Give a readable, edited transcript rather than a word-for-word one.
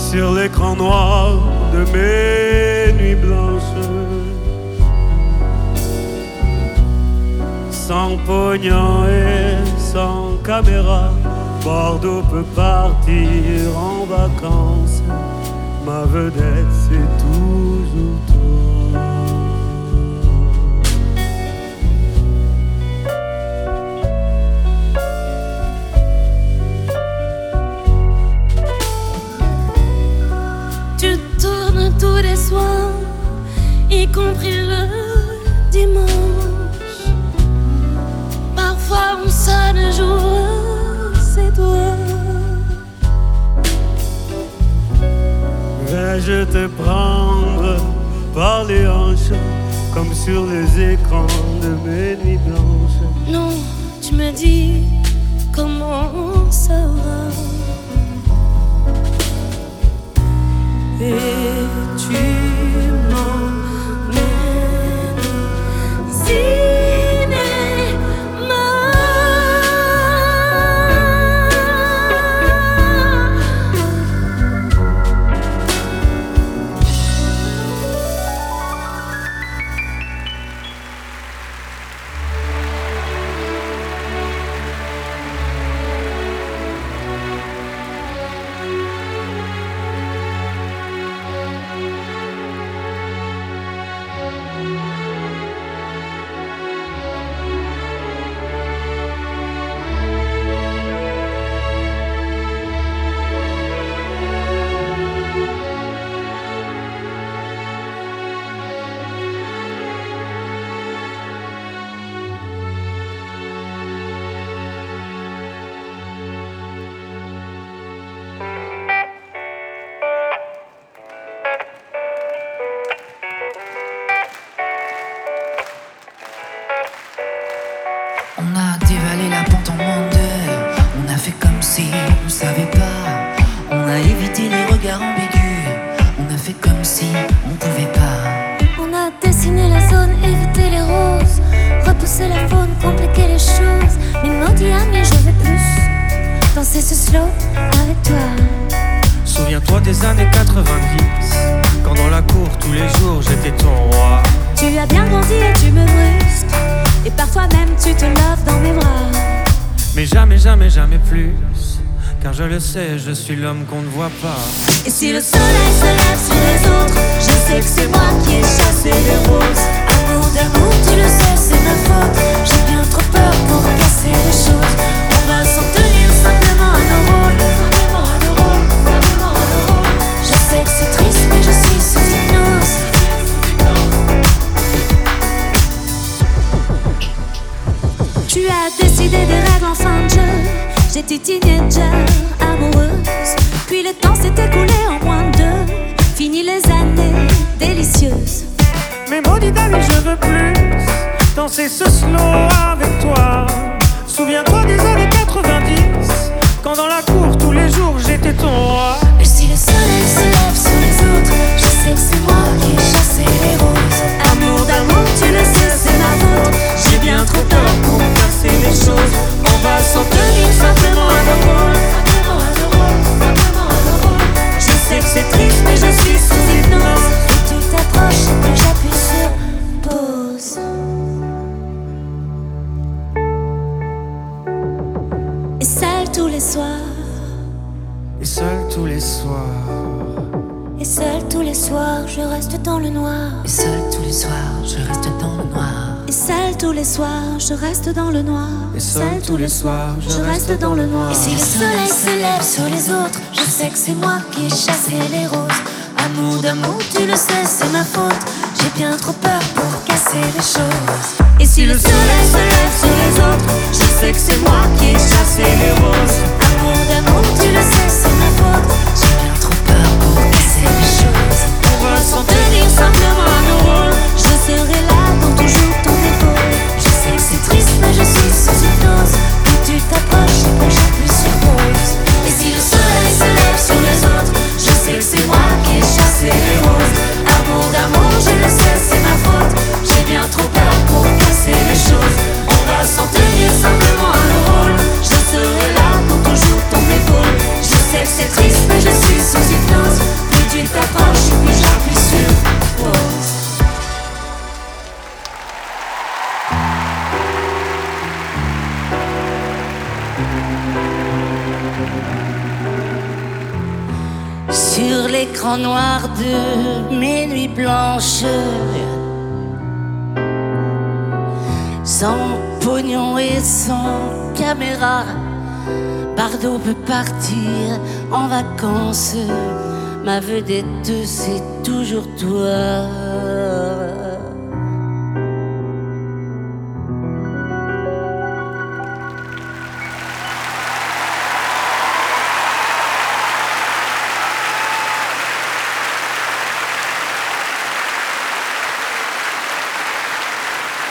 sur l'écran noir de mes nuits blanches. Sans pognon et sans caméra, Bordeaux peut partir en vacances. Ma vedette, c'est toujours toi. Tu tournes tous les soirs, y compris le dimanche. Parfois on sonne, j'ouvre, c'est toi. Vais-je te prendre par les hanches, comme sur les écrans de mes nuits blanches? Non, tu me dis comment ça va. Et tu m'emmènes cinéma. On a dévalé la pente en moins d'heures. On a fait comme si on savait pas. On a évité les regards ambigus. On a fait comme si on pouvait pas. On a dessiné la zone, évité les roses, repousser la faune, compliquer les choses. Mais maudit ami, je veux plus danser ce slow avec toi. Souviens-toi des années 90, quand dans la cour tous les jours j'étais ton roi. Tu as bien grandi et tu me brusques, et parfois même tu te laves dans mes bras. Mais jamais, jamais, jamais plus, car je le sais, je suis l'homme qu'on ne voit pas. Et si le soleil se lève sur les autres, je sais que c'est moi qui ai chassé les roses. Amour d'amour, tu le sais, c'est ma faute. J'ai bien trop peur pour casser les choses. On va s'en tenir simplement à nos rôles. Simplement à nos rôles, simplement à nos rôles. Je sais que c'est triste, mais je suis sous hypnose. Tu as décidé des règles en fin de jeu. J'étais teenager, amoureuse. Puis le temps s'est écoulé en moins de deux. Fini les années délicieuses. Mais maudit ami, je veux plus danser ce slow avec toi. Souviens-toi des années 90, quand dans la cour tous les jours j'étais ton roi. Et si le soleil se lève sur les autres, je sais que c'est moi qui ai chassé les roses. Amour d'amour, tu le sais, c'est ma faute. J'ai bien trop peur pour casser les choses. On va s'en tenir simplement à nos rôles. Simplement à nos rôles, simplement à nos rôles. Je sais que c'est triste, mais je suis sous hypnose. Et tout approche et que j'appuie sur pause. Et seul tous les soirs. Et seul tous les soirs. Et seul tous les soirs, je reste dans le noir. Et seul tous les soirs, je reste dans le noir. Et seul tous les soirs, je reste dans le noir. Et seul tous les soirs, je reste dans le noir. Et si le soleil se lève sur les autres, je sais que c'est moi qui ai chassé les roses. Amour d'amour, tu le sais, c'est ma faute. J'ai bien trop peur pour casser les choses. Et si le soleil se lève sur les autres, je sais que c'est moi qui ai chassé les roses. Amour d'amour, tu le sais, c'est ma faute. J'ai bien trop peur pour casser les choses. On va s'en tenir simplement à nos rôles. Je serai là dans toujours ton épaule. Je sais que c'est triste, mais je suis sous hypnose. Plus tu t'approches et plus j'appuie sur pause. Et si le soleil se lève sur les autres, je sais que c'est moi qui ai chassé les roses. Amour d'amour, je le sais, c'est ma faute. J'ai bien trop peur pour casser les choses. On va s'en tenir simplement à nos rôles. Je serai là pour toujours ton épaule. Je sais que c'est triste, mais je suis sous hypnose. tu t'approches et puis j'appuie sur pause. Sur l'écran noir de mes nuits blanches, sans pognon et sans caméra, Bardot peut partir en vacances. Ma vedette, c'est toujours toi.